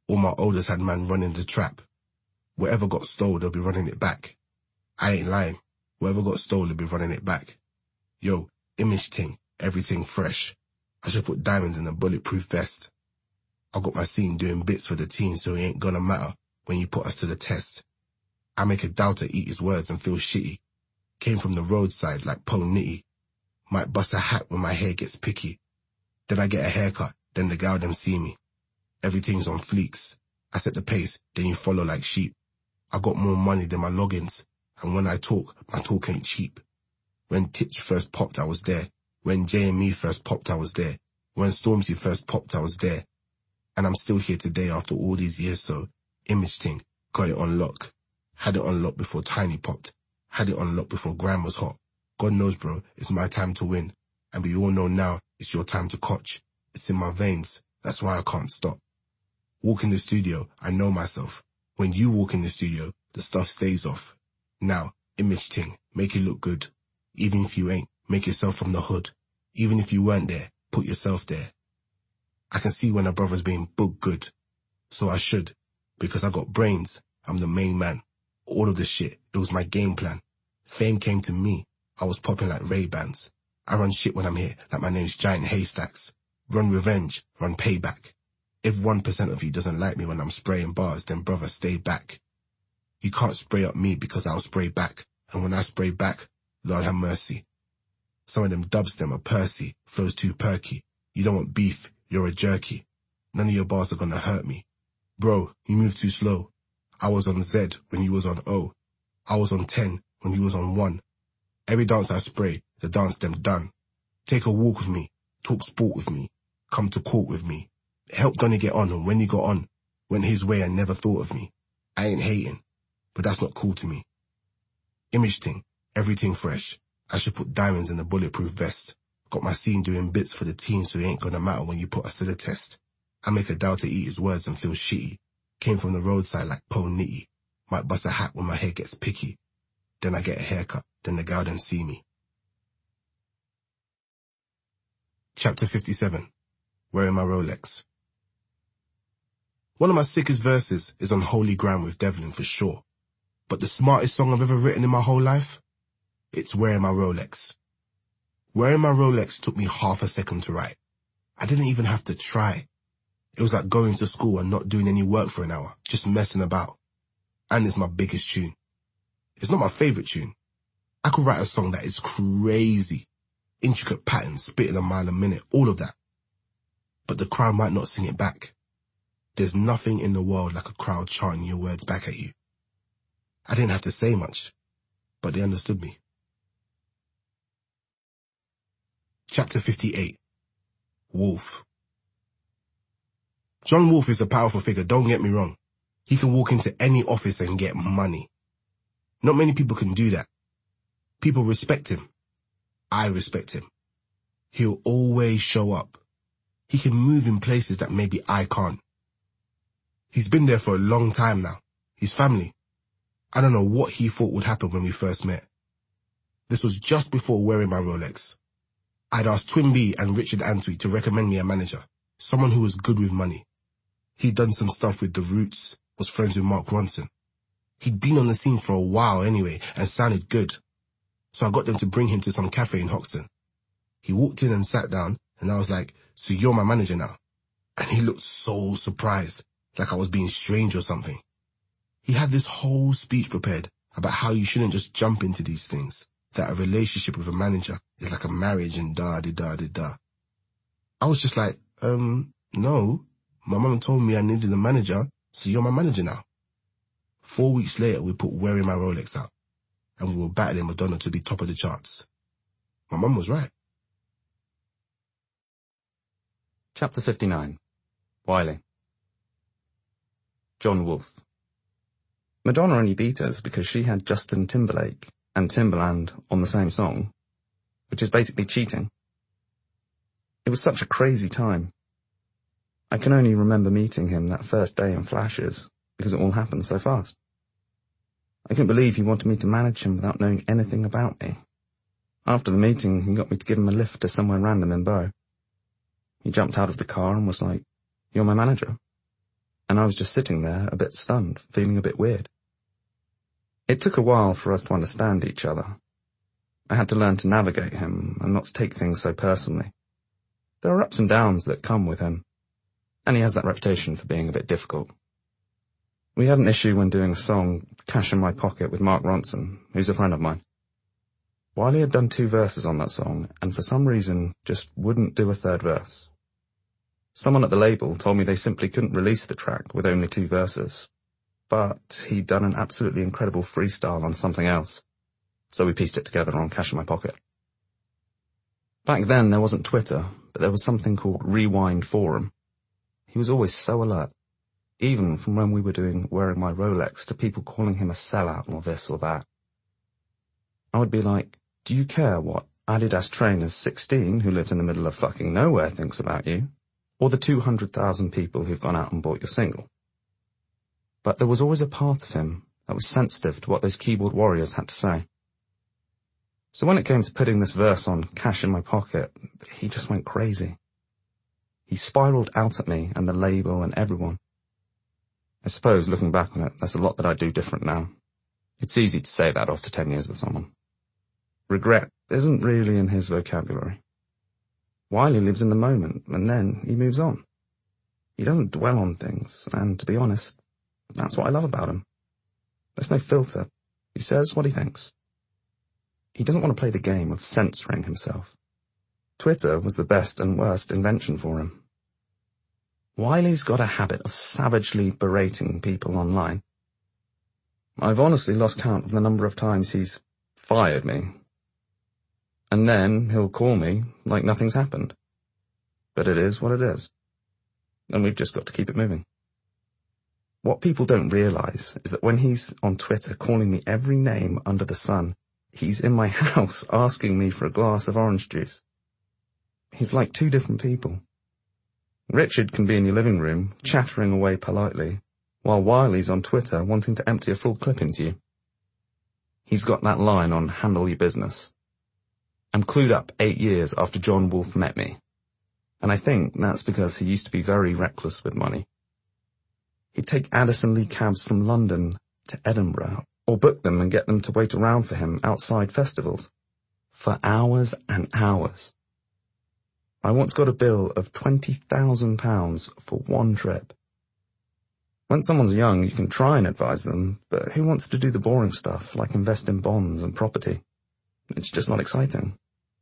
All my oldest had man running the trap. Whatever got stole, they'll be running it back. I ain't lying. Whatever got stole, they'll be running it back. Yo, image thing, everything fresh. I should put diamonds in a bulletproof vest. I got my scene doing bits for the team, so it ain't gonna matter when you put us to the test. I make a doubter eat his words and feel shitty. Came from the roadside like Po Nitty. Might bust a hat when my hair gets picky. Then I get a haircut, then the gal them see me. Everything's on fleeks. I set the pace, then you follow like sheep. I got more money than my logins, and when I talk, my talk ain't cheap. When Titch first popped, I was there. When JME first popped, I was there. When Stormzy first popped, I was there. And I'm still here today after all these years, so image thing, got it on lock. Had it on lock before Tiny popped. Had it on lock before Grime was hot. God knows, bro, it's my time to win. And we all know now it's your time to catch. It's in my veins, that's why I can't stop. Walk in the studio, I know myself. When you walk in the studio, the stuff stays off. Now, image thing, make it look good. Even if you ain't, make yourself from the hood. Even if you weren't there, put yourself there. I can see when a brother's being booked good. So I should, because I got brains, I'm the main man. All of this shit, it was my game plan. Fame came to me, I was popping like Ray-Bans. I run shit when I'm here, like my name's Giant Haystacks. Run revenge, run payback. If 1% of you doesn't like me when I'm spraying bars, then brother, stay back. You can't spray up me because I'll spray back. And when I spray back, Lord have mercy. Some of them dubs them are Percy, flows too perky. You don't want beef, you're a jerky. None of your bars are gonna hurt me. Bro, you move too slow. I was on Z when you was on O. I was on 10 when you was on 1. Every dance I spray, the dance them done. Take a walk with me, talk sport with me, come to court with me. Help Donny get on, and when he got on, went his way and never thought of me. I ain't hating, but that's not cool to me. Image thing, everything fresh. I should put diamonds in a bulletproof vest. Got my scene doing bits for the team, so it ain't gonna matter when you put us to the test. I make a doubter eat his words and feel shitty. Came from the roadside like Po Nitty. Might bust a hat when my hair gets picky. Then I get a haircut, then the gal them see me. Chapter 57. Wearing my Rolex. One of my sickest verses is on Holy Ground with Devlin for sure. But the smartest song I've ever written in my whole life? It's Wearing My Rolex. Wearing My Rolex took me half a second to write. I didn't even have to try. It was like going to school and not doing any work for an hour, just messing about. And it's my biggest tune. It's not my favorite tune. I could write a song that is crazy. Intricate patterns, spitting a mile a minute, all of that. But the crowd might not sing it back. There's nothing in the world like a crowd chanting your words back at you. I didn't have to say much, but they understood me. Chapter 58. Wolf. John Wolf is a powerful figure, don't get me wrong. He can walk into any office and get money. Not many people can do that. People respect him. I respect him. He'll always show up. He can move in places that maybe I can't. He's been there for a long time now. His family. I don't know what he thought would happen when we first met. This was just before Wearing My Rolex. I'd asked Twin B and Richard Antwi to recommend me a manager, someone who was good with money. He'd done some stuff with The Roots, was friends with Mark Ronson. He'd been on the scene for a while anyway and sounded good. So I got them to bring him to some cafe in Hoxton. He walked in and sat down and I was like, "So you're my manager now?" And he looked so surprised, like I was being strange or something. He had this whole speech prepared about how you shouldn't just jump into these things, that a relationship with a manager is like a marriage and da-di-da-di-da. I was just like, no, my mum told me I needed a manager, so you're my manager now. 4 weeks later, we put Wearing My Rolex out, and we were battling Madonna to be top of the charts. My mum was right. Chapter 59. Wiley. John Wolfe. Madonna only beat us because she had Justin Timberlake and Timbaland on the same song, which is basically cheating. It was such a crazy time. I can only remember meeting him that first day in flashes, because it all happened so fast. I couldn't believe he wanted me to manage him without knowing anything about me. After the meeting, he got me to give him a lift to somewhere random in Bow. He jumped out of the car and was like, "You're my manager." and I was just sitting there, a bit stunned, feeling a bit weird. It took a while for us to understand each other. I had to learn to navigate him and not to take things so personally. There are ups and downs that come with him, and he has that reputation for being a bit difficult. We had an issue when doing a song, Cash in My Pocket, with Mark Ronson, who's a friend of mine. Wiley had done 2 verses on that song, and for some reason just wouldn't do a 3rd verse. Someone at the label told me they simply couldn't release the track with only 2 verses, but he'd done an absolutely incredible freestyle on something else, so we pieced it together on Cash in My Pocket. Back then there wasn't Twitter, but there was something called Rewind Forum. He was always so alert, even from when we were doing Wearing My Rolex to people calling him a sellout or this or that. I would be like, do you care what Adidas trainers 16 who lives in the middle of fucking nowhere thinks about you, or the 200,000 people who've gone out and bought your single? But there was always a part of him that was sensitive to what those keyboard warriors had to say. So when it came to putting this verse on Cash in My Pocket, he just went crazy. He spiraled out at me and the label and everyone. I suppose, looking back on it, there's a lot that I do different now. It's easy to say that after 10 years with someone. Regret isn't really in his vocabulary. Wiley lives in the moment, and then he moves on. He doesn't dwell on things, and to be honest, that's what I love about him. There's no filter. He says what he thinks. He doesn't want to play the game of censoring himself. Twitter was the best and worst invention for him. Wiley's got a habit of savagely berating people online. I've honestly lost count of the number of times he's fired me. And then he'll call me like nothing's happened. But it is what it is. And we've just got to keep it moving. What people don't realize is that when he's on Twitter calling me every name under the sun, he's in my house asking me for a glass of orange juice. He's like 2 different people. Richard can be in your living room, chattering away politely, while Wiley's on Twitter wanting to empty a full clip into you. He's got that line on Handle Your Business. I'm clued up 8 years after John Wolfe met me, and I think that's because he used to be very reckless with money. He'd take Addison Lee cabs from London to Edinburgh, or book them and get them to wait around for him outside festivals, for hours and hours. I once got a bill of £20,000 for one trip. When someone's young, you can try and advise them, but who wants to do the boring stuff like invest in bonds and property? It's just not exciting.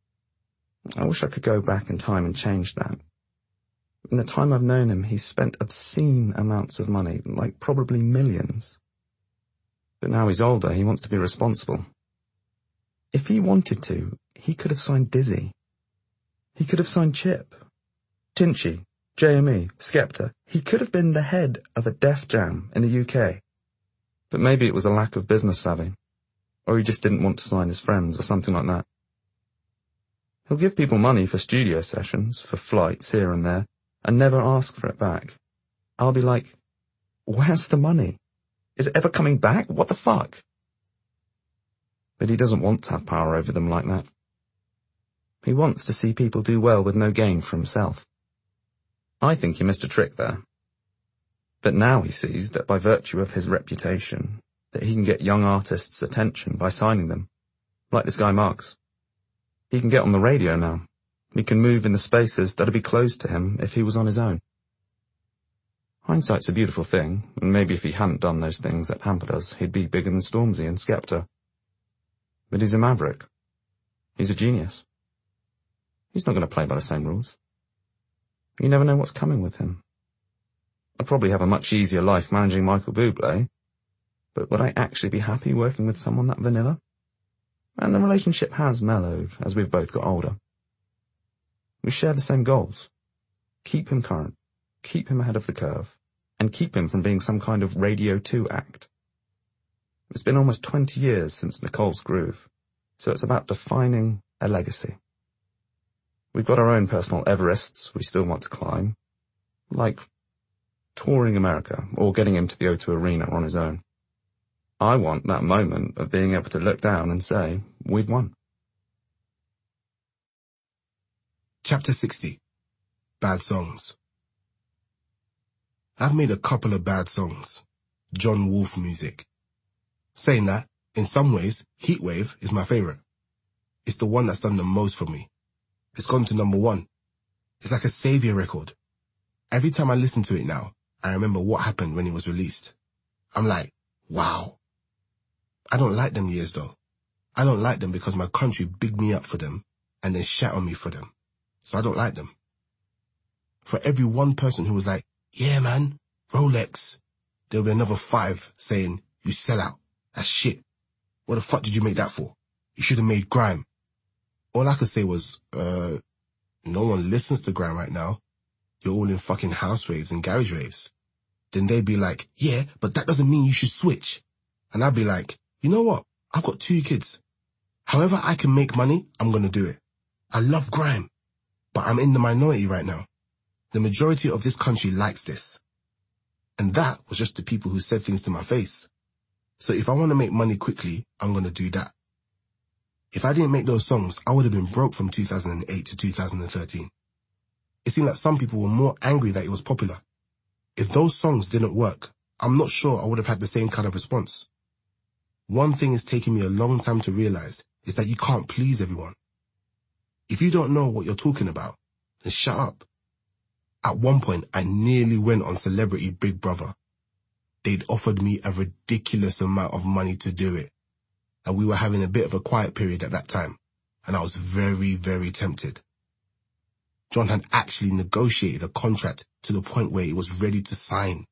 I wish I could go back in time and change that. In the time I've known him, he's spent obscene amounts of money, like probably millions. But now he's older, he wants to be responsible. If he wanted to, he could have signed Dizzy. He could have signed Chip, Tinchy, JME, Skepta. He could have been the head of a Def Jam in the UK. But maybe it was a lack of business savvy, or he just didn't want to sign his friends or something like that. He'll give people money for studio sessions, for flights here and there, and never ask for it back. I'll be like, where's the money? Is it ever coming back? What the fuck? But he doesn't want to have power over them like that. He wants to see people do well with no gain for himself. I think he missed a trick there. But now he sees that by virtue of his reputation, that he can get young artists' attention by signing them, like this guy Marks. He can get on the radio now. He can move in the spaces that'd be closed to him if he was on his own. Hindsight's a beautiful thing, and maybe if he hadn't done those things that hampered us, he'd be bigger than Stormzy and Skepta. But he's a maverick. He's a genius. He's not going to play by the same rules. You never know what's coming with him. I'd probably have a much easier life managing Michael Bublé, but would I actually be happy working with someone that vanilla? And the relationship has mellowed as we've both got older. We share the same goals. Keep him current, keep him ahead of the curve, and keep him from being some kind of Radio 2 act. It's been almost 20 years since Nicole's Groove, so it's about defining a legacy. We've got our own personal Everests we still want to climb, like touring America or getting him to the O2 Arena on his own. I want that moment of being able to look down and say, we've won. Chapter 60. Bad Songs. I've made a couple of bad songs. John Wolfe music. Saying that, in some ways, Heatwave is my favorite. It's the one that's done the most for me. It's gone to #1. It's like a savior record. Every time I listen to it now, I remember what happened when it was released. I'm like, wow. I don't like them years though. I don't like them because my country bigged me up for them and then shat on me for them. So I don't like them. For every one person who was like, yeah man, Rolex, there'll be another 5 saying, you sell out. That's shit. What the fuck did you make that for? You should have made grime. All I could say was, no one listens to grime right now. You're all in fucking house raves and garage raves. Then they'd be like, yeah, but that doesn't mean you should switch. And I'd be like, you know what? I've got 2 kids. However I can make money, I'm gonna do it. I love grime, but I'm in the minority right now. The majority of this country likes this. And that was just the people who said things to my face. So if I want to make money quickly, I'm gonna do that. If I didn't make those songs, I would have been broke from 2008 to 2013. It seemed like some people were more angry that it was popular. If those songs didn't work, I'm not sure I would have had the same kind of response. One thing is taking me a long time to realize is that you can't please everyone. If you don't know what you're talking about, then shut up. At one point, I nearly went on Celebrity Big Brother. They'd offered me a ridiculous amount of money to do it. And we were having a bit of a quiet period at that time. And I was very, very tempted. John had actually negotiated a contract to the point where it was ready to sign.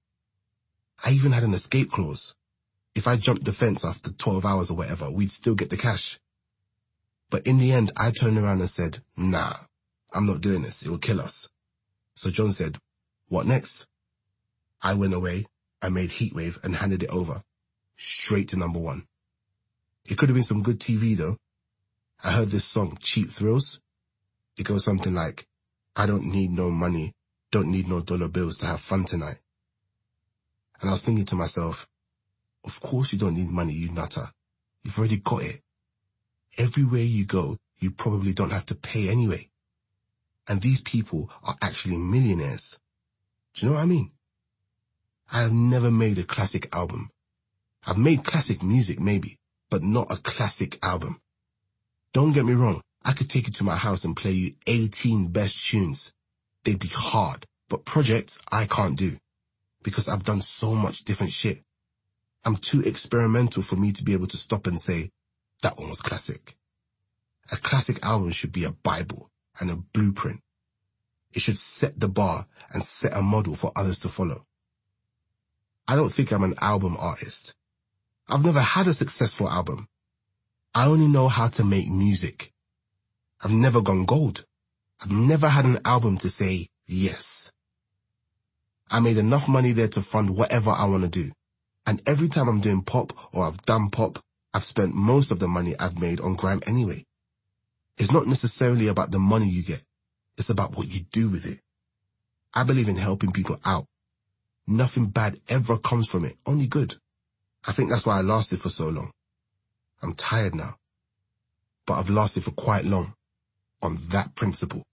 I even had an escape clause. If I jumped the fence after 12 hours or whatever, we'd still get the cash. But in the end, I turned around and said, nah, I'm not doing this. It will kill us. So John said, what next? I went away, I made Heatwave and handed it over. Straight to #1. It could have been some good TV though. I heard this song, Cheap Thrills. It goes something like, I don't need no money, don't need no dollar bills to have fun tonight. And I was thinking to myself, of course you don't need money, you nutter. You've already got it. Everywhere you go, you probably don't have to pay anyway. And these people are actually millionaires. Do you know what I mean? I have never made a classic album. I've made classic music maybe, but not a classic album. Don't get me wrong, I could take you to my house and play you 18 best tunes. They'd be hard, but projects I can't do. Because I've done so much different shit. I'm too experimental for me to be able to stop and say, that one was classic. A classic album should be a Bible and a blueprint. It should set the bar and set a model for others to follow. I don't think I'm an album artist. I've never had a successful album. I only know how to make music. I've never gone gold. I've never had an album to say yes. I made enough money there to fund whatever I want to do. And every time I'm doing pop or I've done pop, I've spent most of the money I've made on grime anyway. It's not necessarily about the money you get. It's about what you do with it. I believe in helping people out. Nothing bad ever comes from it, only good. I think that's why I lasted for so long. I'm tired now. But I've lasted for quite long on that principle.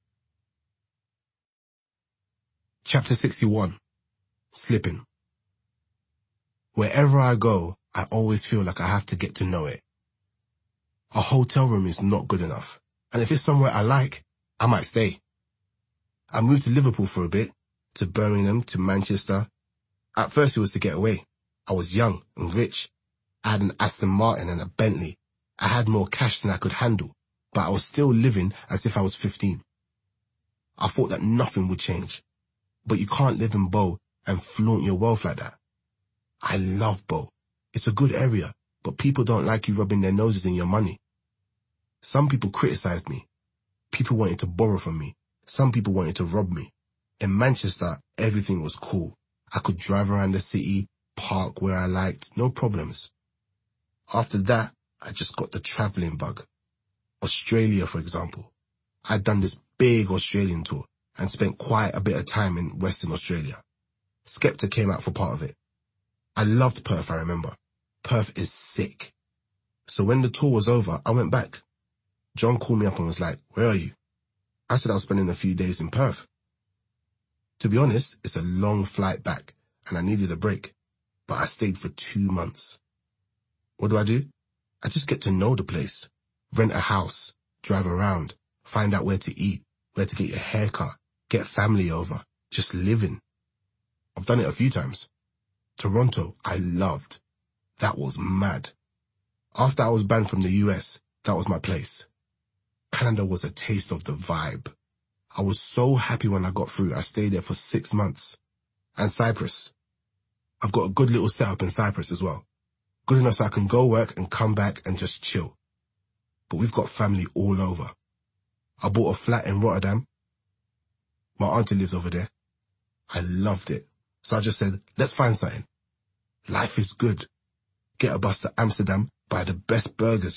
Chapter 61. Slipping. Wherever I go, I always feel like I have to get to know it. A hotel room is not good enough, and if it's somewhere I like, I might stay. I moved to Liverpool for a bit, to Birmingham, to Manchester. At first it was to get away. I was young and rich. I had an Aston Martin and a Bentley. I had more cash than I could handle, but I was still living as if I was 15. I thought that nothing would change. But you can't live in Bow and flaunt your wealth like that. I love Bow. It's a good area, but people don't like you rubbing their noses in your money. Some people criticized me. People wanted to borrow from me. Some people wanted to rob me. In Manchester, everything was cool. I could drive around the city, park where I liked, no problems. After that, I just got the traveling bug. Australia, for example. I'd done this big Australian tour and spent quite a bit of time in Western Australia. Skepta came out for part of it. I loved Perth, I remember. Perth is sick. So when the tour was over, I went back. John called me up and was like, where are you? I said I was spending a few days in Perth. To be honest, it's a long flight back and I needed a break, but I stayed for 2 months. What do? I just get to know the place, rent a house, drive around, find out where to eat, where to get your hair cut, get family over, just living. I've done it a few times. Toronto, I loved. That was mad. After I was banned from the US, that was my place. Canada was a taste of the vibe. I was so happy when I got through. I stayed there for 6 months. And Cyprus. I've got a good little setup in Cyprus as well. Good enough so I can go work and come back and just chill. But we've got family all over. I bought a flat in Rotterdam. My auntie lives over there. I loved it. So I just said, let's find something. Life is good. Get a bus to Amsterdam, buy the best burgers,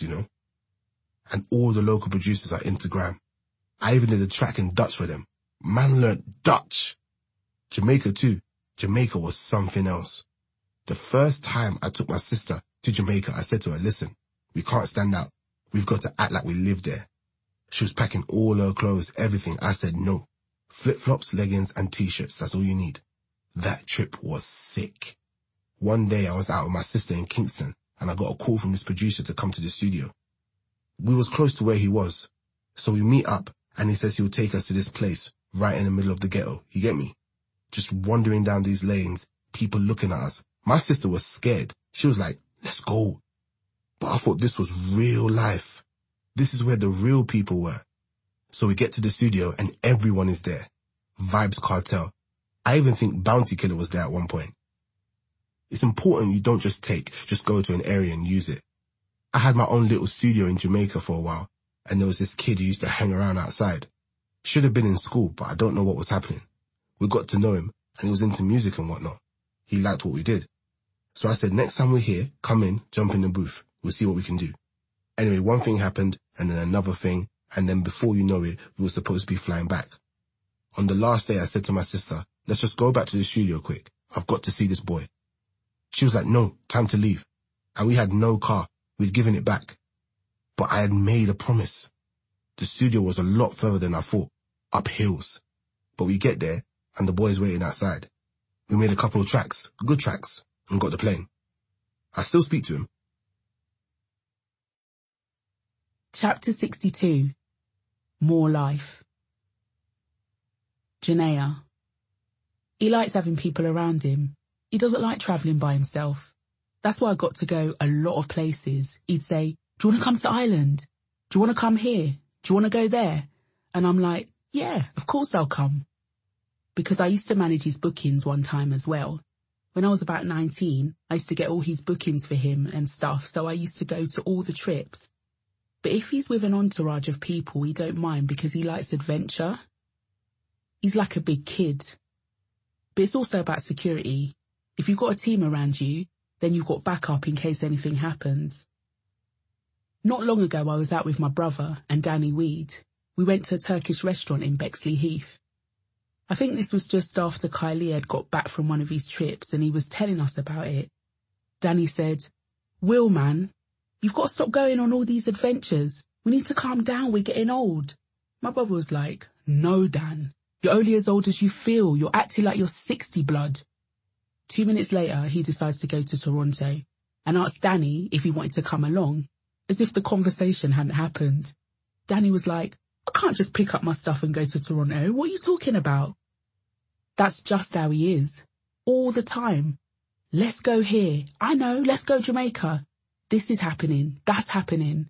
And all the local producers are into Grime. I even did a track in Dutch for them. Man learnt Dutch. Jamaica too. Jamaica was something else. The first time I took my sister to Jamaica, I said to her, listen, we can't stand out. We've got to act like we live there. She was packing all her clothes, everything. I said no. Flip-flops, leggings and t-shirts, that's all you need. That trip was sick. One day I was out with my sister in Kingston and I got a call from this producer to come to the studio. We was close to where he was. So we meet up and he says he'll take us to this place right in the middle of the ghetto. You get me? Just wandering down these lanes, people looking at us. My sister was scared. She was like, let's go. But I thought this was real life. This is where the real people were. So we get to the studio and everyone is there. Vibes Cartel. I even think Bounty Killer was there at one point. It's important you don't just go to an area and use it. I had my own little studio in Jamaica for a while, and there was this kid who used to hang around outside. Should have been in school, but I don't know what was happening. We got to know him, and he was into music and whatnot. He liked what we did. So I said, next time we're here, come in, jump in the booth. We'll see what we can do. Anyway, one thing happened, and then another thing, and then before you know it, we were supposed to be flying back. On the last day, I said to my sister, let's just go back to the studio quick. I've got to see this boy. She was like, no, time to leave. And we had no car. We'd given it back. But I had made a promise. The studio was a lot further than I thought, up hills. But we get there, and the boy's waiting outside. We made a couple of tracks, good tracks, and got the plane. I still speak to him. Chapter 62. More Life. Janaea. He likes having people around him. He doesn't like travelling by himself. That's why I got to go a lot of places. He'd say, do you want to come to Ireland? Do you want to come here? Do you want to go there? And I'm like, yeah, of course I'll come. Because I used to manage his bookings one time as well. When I was about 19, I used to get all his bookings for him and stuff, so I used to go to all the trips. But if he's with an entourage of people, he don't mind because he likes adventure. He's like a big kid. But it's also about security. If you've got a team around you, then you've got backup in case anything happens. Not long ago, I was out with my brother and Danny Weed. We went to a Turkish restaurant in Bexley Heath. I think this was just after Kylie had got back from one of his trips and he was telling us about it. Danny said, Will, man, you've got to stop going on all these adventures. We need to calm down, we're getting old. My brother was like, no, Dan, you're only as old as you feel. You're acting like you're 60 blood. 2 minutes later, he decides to go to Toronto and asked Danny if he wanted to come along, as if the conversation hadn't happened. Danny was like, I can't just pick up my stuff and go to Toronto. What are you talking about? That's just how he is. All the time. Let's go here. I know, let's go Jamaica. This is happening. That's happening.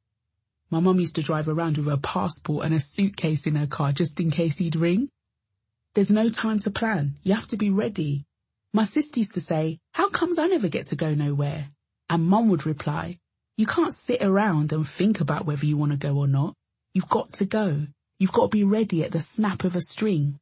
My mum used to drive around with a passport and a suitcase in her car just in case he'd ring. There's no time to plan. You have to be ready. My sister used to say, how comes I never get to go nowhere? And Mum would reply, you can't sit around and think about whether you want to go or not. You've got to go. You've got to be ready at the snap of a string.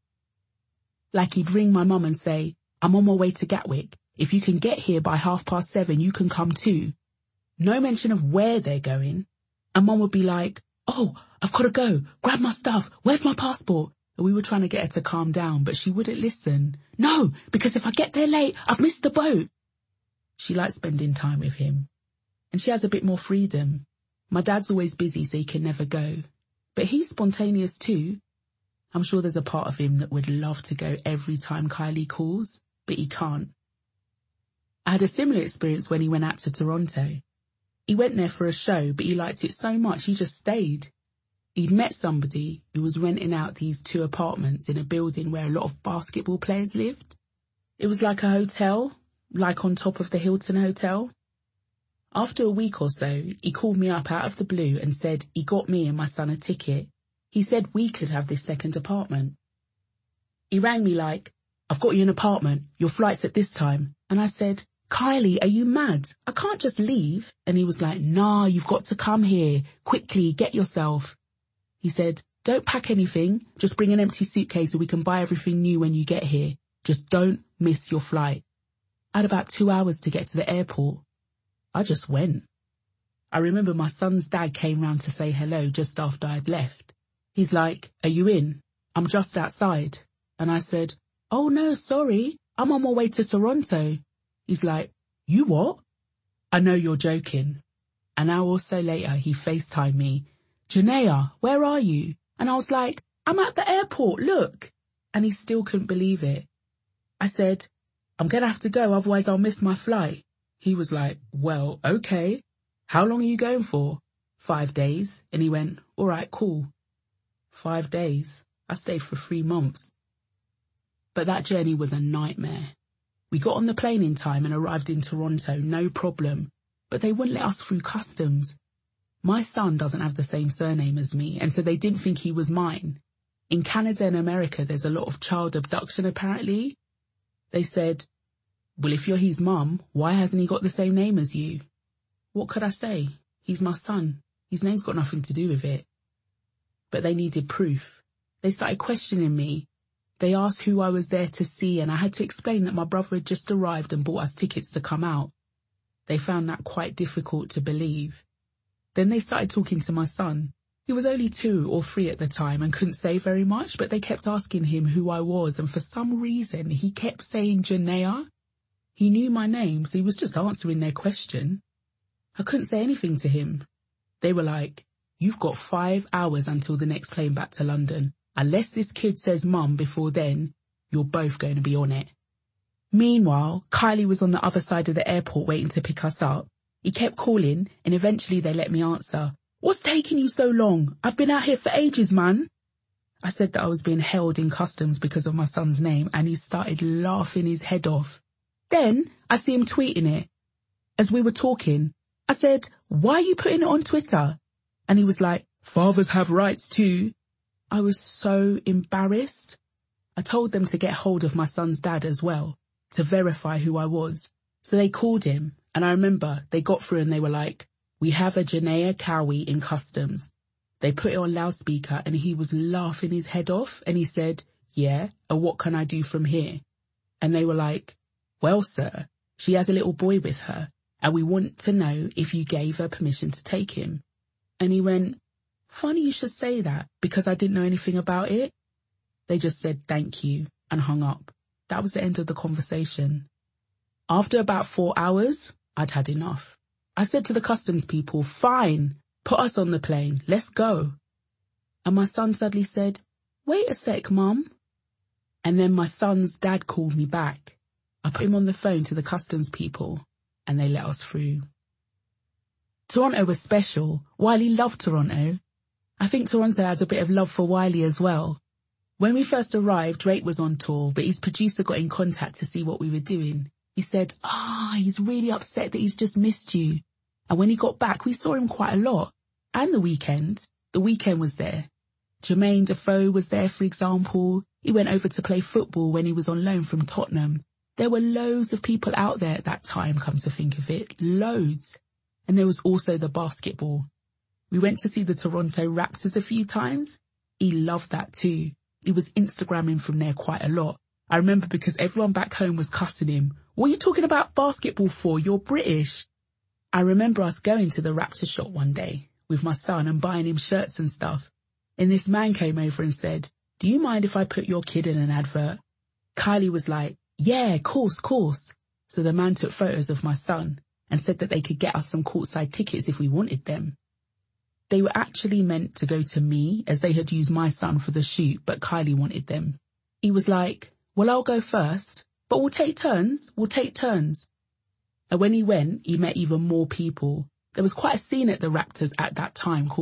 Like he'd ring my mum and say, I'm on my way to Gatwick. If you can get here by 7:30, you can come too. No mention of where they're going. And Mum would be like, oh, I've got to go. Grab my stuff. Where's my passport? And we were trying to get her to calm down, but she wouldn't listen. No, because if I get there late, I've missed the boat. She likes spending time with him. And she has a bit more freedom. My dad's always busy, so he can never go. But he's spontaneous too. I'm sure there's a part of him that would love to go every time Kylie calls, but he can't. I had a similar experience when he went out to Toronto. He went there for a show, but he liked it so much he just stayed. He'd met somebody who was renting out these 2 apartments in a building where a lot of basketball players lived. It was like a hotel, like on top of the Hilton Hotel. After a week or so, he called me up out of the blue and said he got me and my son a ticket. He said we could have this second apartment. He rang me like, I've got you an apartment, your flight's at this time. And I said, Kylie, are you mad? I can't just leave. And he was like, nah, you've got to come here. Quickly, get yourself. He said, don't pack anything. Just bring an empty suitcase so we can buy everything new when you get here. Just don't miss your flight. I had about 2 hours to get to the airport. I just went. I remember my son's dad came round to say hello just after I'd left. He's like, are you in? I'm just outside. And I said, oh no, sorry. I'm on my way to Toronto. He's like, you what? I know you're joking. An hour or so later, he FaceTimed me. Janaea, where are you? And I was like, I'm at the airport, look. And he still couldn't believe it. I said, I'm going to have to go, otherwise I'll miss my flight. He was like, well, okay. How long are you going for? 5 days. And he went, all right, cool. 5 days. I stayed for 3 months. But that journey was a nightmare. We got on the plane in time and arrived in Toronto, no problem. But they wouldn't let us through customs. My son doesn't have the same surname as me, and so they didn't think he was mine. In Canada and America, there's a lot of child abduction, apparently. They said, well, if you're his mum, why hasn't he got the same name as you? What could I say? He's my son. His name's got nothing to do with it. But they needed proof. They started questioning me. They asked who I was there to see, and I had to explain that my brother had just arrived and bought us tickets to come out. They found that quite difficult to believe. Then they started talking to my son. He was only 2 or 3 at the time and couldn't say very much, but they kept asking him who I was, and for some reason he kept saying Janaea. He knew my name, so he was just answering their question. I couldn't say anything to him. They were like, you've got 5 hours until the next plane back to London. Unless this kid says mum before then, you're both going to be on it. Meanwhile, Kylie was on the other side of the airport waiting to pick us up. He kept calling, and eventually they let me answer. What's taking you so long? I've been out here for ages, man. I said that I was being held in customs because of my son's name, and he started laughing his head off. Then I see him tweeting it. As we were talking, I said, why are you putting it on Twitter? And he was like, fathers have rights too. I was so embarrassed. I told them to get hold of my son's dad as well, to verify who I was. So they called him, and I remember they got through and they were like, we have a Janaea Cowie in customs. They put it on loudspeaker and he was laughing his head off, and he said, yeah, and what can I do from here? And they were like, well, sir, she has a little boy with her, and we want to know if you gave her permission to take him. And he went, funny you should say that, because I didn't know anything about it. They just said thank you and hung up. That was the end of the conversation. After about 4 hours, I'd had enough. I said to the customs people, fine, put us on the plane, let's go. And my son suddenly said, wait a sec, Mum. And then my son's dad called me back. I put him on the phone to the customs people, and they let us through. Toronto was special. Wiley loved Toronto. I think Toronto had a bit of love for Wiley as well. When we first arrived, Drake was on tour, but his producer got in contact to see what we were doing. He said, he's really upset that he's just missed you. And when he got back, we saw him quite a lot. And The Weeknd. The Weeknd was there. Jermaine Defoe was there, for example. He went over to play football when he was on loan from Tottenham. There were loads of people out there at that time, come to think of it. Loads. And there was also the basketball. We went to see the Toronto Raptors a few times. He loved that too. He was Instagramming from there quite a lot. I remember because everyone back home was cussing him. What are you talking about basketball for? You're British. I remember us going to the Raptor shop one day with my son and buying him shirts and stuff. And this man came over and said, do you mind if I put your kid in an advert? Kylie was like, yeah, course. So the man took photos of my son and said that they could get us some courtside tickets if we wanted them. They were actually meant to go to me, as they had used my son for the shoot, but Kylie wanted them. He was like, well, I'll go first, but we'll take turns. And when he went, he met even more people. There was quite a scene at the Raptors at that time called